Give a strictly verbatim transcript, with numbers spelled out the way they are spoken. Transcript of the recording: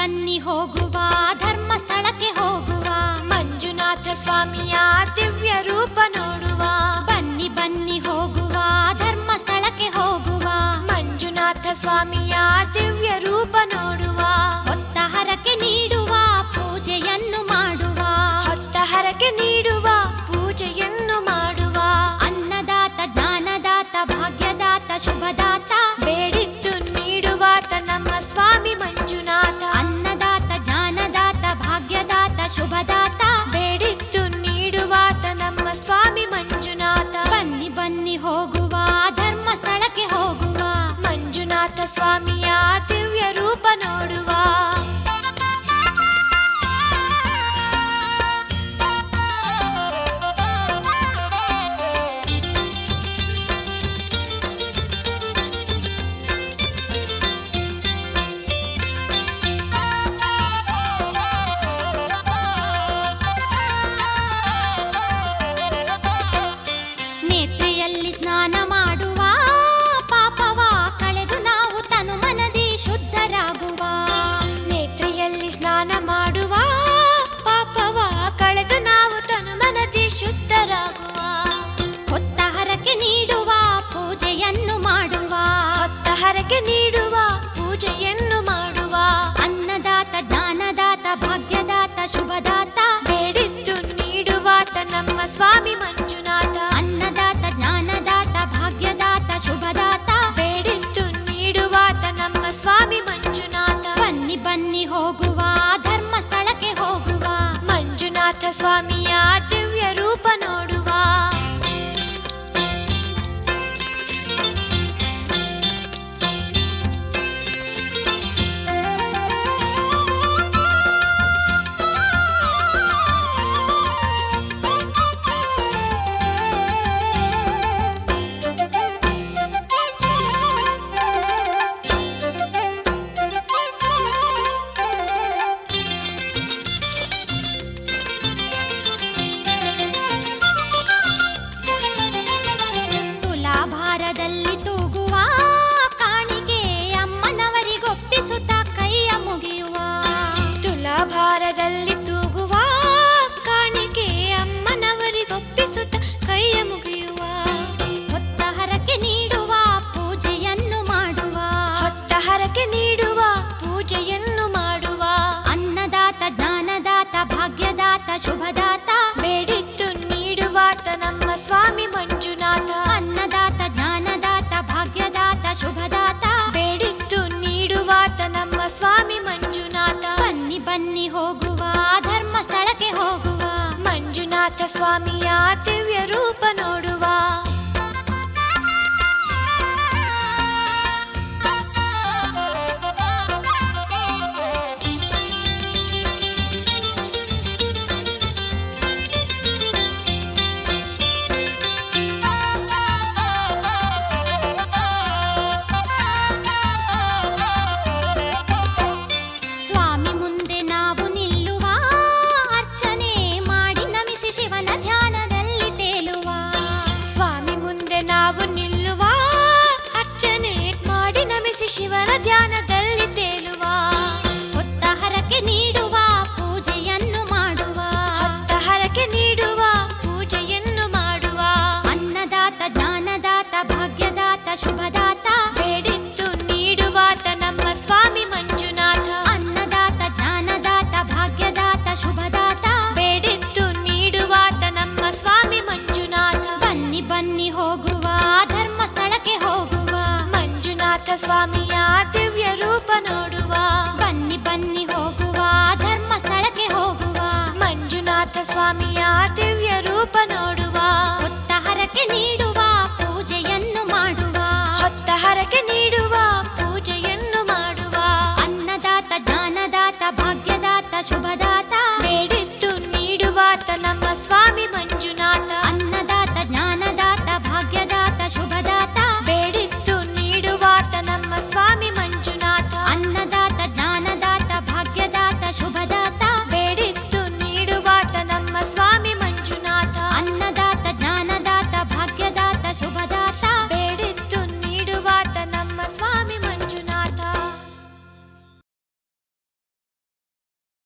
ಬನ್ನಿ ಹೋಗುವ ಧರ್ಮಸ್ಥಳಕ್ಕೆ ಹೋಗುವ ಮಂಜುನಾಥ ಸ್ವಾಮಿಯ ದಿವ್ಯ ರೂಪ ನೋಡುವ. ಬನ್ನಿ ಬನ್ನಿ ಹೋಗುವ ಧರ್ಮಸ್ಥಳಕ್ಕೆ ಹೋಗುವ ಮಂಜುನಾಥ ಸ್ವಾಮಿಯ ದಿವ್ಯ ರೂಪ ನೋಡುವ. ಹೊತ್ತ ಹರಕೆ ನೀಡುವ ಪೂಜೆಯನ್ನು ಮಾಡುವ. ಹೊತ್ತ ಹರಕೆ ನೀಡುವ ಪೂಜೆಯನ್ನು ಮಾಡುವ. ಅನ್ನದಾತ ಜ್ಞಾನದಾತ ಭಾಗ್ಯದಾತ ಶುಭದಾತ ಬೇಡಿದ್ದು ನೀಡುವಾತ ನಮ್ಮ ಸ್ವಾಮಿ ಮಂಜುನಾಥ. ಅನ್ನದಾತ ಜ್ಞಾನದಾತ ಭಾಗ್ಯದಾತ ಶುಭದಾತ ಬೇಡಿದ್ದು ನೀಡುವಾತ ನಮ್ಮ ಸ್ವಾಮಿ ಮಂಜುನಾಥ. ಬನ್ನಿ ಬನ್ನಿ ಹೋಗುವ ಧರ್ಮಸ್ಥಳಕ್ಕೆ ಹೋಗುವ ಮಂಜುನಾಥ ಸ್ವಾಮಿಯ ದಿವ್ಯ ರೂಪ ನೋಡುವ. ನೇತ್ರೆಯಲ್ಲಿ ಸ್ನಾನ ಮಾಡುವ ಪಾಪವ ಕಳೆದು ನಾವು ತನು ಮನದಿ ಶುದ್ಧರಾಗುವ. ನೇತ್ರೆಯಲ್ಲಿ ಸ್ನಾನ ಮಾಡುವ ಪಾಪವ ಕಳೆದು ನಾವು ತನು ಮನದಿ ಶುದ್ಧರಾಗುವ. ಹೊತ್ತ ಹರಕೆ ನೀಡುವ ಪೂಜೆಯನ್ನು ಮಾಡುವ. ಹೊತ್ತ ಹರಕೆ ನೀಡುವ ಪೂಜೆಯನ್ನು ಮಾಡುವ. ಅನ್ನದಾತ ಜ್ಞಾನದಾತ ಭಾಗ್ಯದಾತ ಶುಭದಾತ ಬೇಡಿದ್ದು ನೀಡುವಾತ ನಮ್ಮ ಸ್ವಾಮಿ ಮಂಜುನಾಥ. ಅನ್ನದಾತ ಜ್ಞಾನದಾತ ಭಾಗ್ಯದಾತ ಶುಭದಾತ ಬೇಡಿದ್ದು ನೀಡುವಾತ ನಮ್ಮ ಸ್ವಾಮಿ ಮಂಜುನಾಥ. ಬನ್ನಿ ಬನ್ನಿ ಹೋಗುವ ಧರ್ಮಸ್ಥಳಕ್ಕೆ ಹೋಗುವ ಮಂಜುನಾಥ ಸ್ವಾಮಿಯ ದಿವ್ಯ ರೂಪ ನೋಡುವ. ತುಲಾಭಾರದಲ್ಲಿ ತೂಗುವ ಕಾಣಿಕೆ ಅಮ್ಮನವರಿಗೊಪ್ಪಿಸುತ್ತ ಕೈಯ ಮುಗಿಯುವ. ತುಲಾಭಾರದಲ್ಲಿ ತೂಗುವ ಕಾಣಿಕೆ ಅಮ್ಮನವರಿಗೊಪ್ಪಿಸುತ್ತ ಕೈಯ ಮುಗಿಯುವ. ಹೊತ್ತ ಹರಕೆ ನೀಡುವ ಪೂಜೆಯನ್ನು ಮಾಡುವ. ಹೊತ್ತ ಹರಕೆ ನೀಡುವ ಪೂಜೆಯನ್ನು ಮಾಡುವ. ಅನ್ನದಾತ ಜ್ಞಾನದಾತ ಭಾಗ್ಯದಾತ ಶುಭದಾತ ಬೇಡಿದ್ದು ನೀಡುವಾತ ನಮ್ಮ ಸ್ವಾಮಿ ಮಂಜುನಾಥ. ಅನ್ನದಾತ ಜ್ಞಾನದಾತ ಭಾಗ್ಯದಾತ ಶುಭದಾತ ಬೇಡಿದ್ದು ನೀಡುವಾತ ನಮ್ಮ ಸ್ವಾಮಿ ಮಂಜುನಾಥ. ಬನ್ನಿ ಬನ್ನಿ ಹೋಗುವ ಧರ್ಮಸ್ಥಳಕ್ಕೆ ಹೋಗುವ ಮಂಜುನಾಥ ಸ್ವಾಮಿಯ ದಿವ್ಯ ರೂಪ ನೋಡುವ. ಸ್ವಾಮಿ ಮುಂದೆ ನಾವು ನಿಲ್ಲುವ ಅರ್ಚನೆ ಮಾಡಿ ನಮಿಸಿ ಶಿವನ ಧ್ಯಾನದಲ್ಲಿ ತೇಲುವ. ಸ್ವಾಮಿ ಮುಂದೆ ನಾವು ನಿಲ್ಲುವ ಅರ್ಚನೆ ಮಾಡಿ ನಮಿಸಿ ಶಿವನ ಧ್ಯಾನದಲ್ಲಿ ತೇಲುವ. ಹೊತ್ತ ಹರಕೆ ನೀಡುವ ಪೂಜೆಯನ್ನು ಮಾಡುವ. ಹೊತ್ತ ಹರಕೆ ನೀಡುವ ಪೂಜೆಯನ್ನು ಮಾಡುವ. ಅನ್ನದಾತ ಜ್ಞಾನದಾತ ಭಾಗ್ಯದಾತ ಶುಭದಾತ ಬೇಡಿದ್ದು ನೀಡುವಾತ ನಮ್ಮ ಸ್ವಾಮಿ ಮಂಜುನಾಥ. ಅನ್ನದಾತ ಜ್ಞಾನದಾತ ಭಾಗ್ಯದಾತ ಶುಭದಾತ ಬೇಡಿದ್ದು ನೀಡುವಾತ ನಮ್ಮ ಸ್ವಾಮಿ ಮಂಜುನಾಥ. ಬನ್ನಿ ಬನ್ನಿ ಹೋಗುವ ಧರ್ಮಸ್ಥಳಕ್ಕೆ ಹೋಗುವ ಮಂಜುನಾಥ ಸ್ವಾಮಿಯ ದಿವ್ಯ ರೂಪ ನೋಡುವ. ಬನ್ನಿ ಬನ್ನಿ ಹೋಗುವ ಧರ್ಮಸ್ಥಳಕ್ಕೆ ಹೋಗುವ ಮಂಜುನಾಥ ಸ್ವಾಮಿಯ ದಿವ್ಯ ರೂಪ ನೋಡುವ. ಹೊತ್ತ ಹರಕೆ ನೀಡುವ ಪೂಜೆಯನ್ನು ಮಾಡುವ. ಹೊತ್ತ ಹರಕೆ ನೀಡುವ ಪೂಜೆಯನ್ನು ಮಾಡುವ. ಅನ್ನದಾತ ಜ್ಞಾನದಾತ ಭಾಗ್ಯದಾತ ಶುಭದಾತ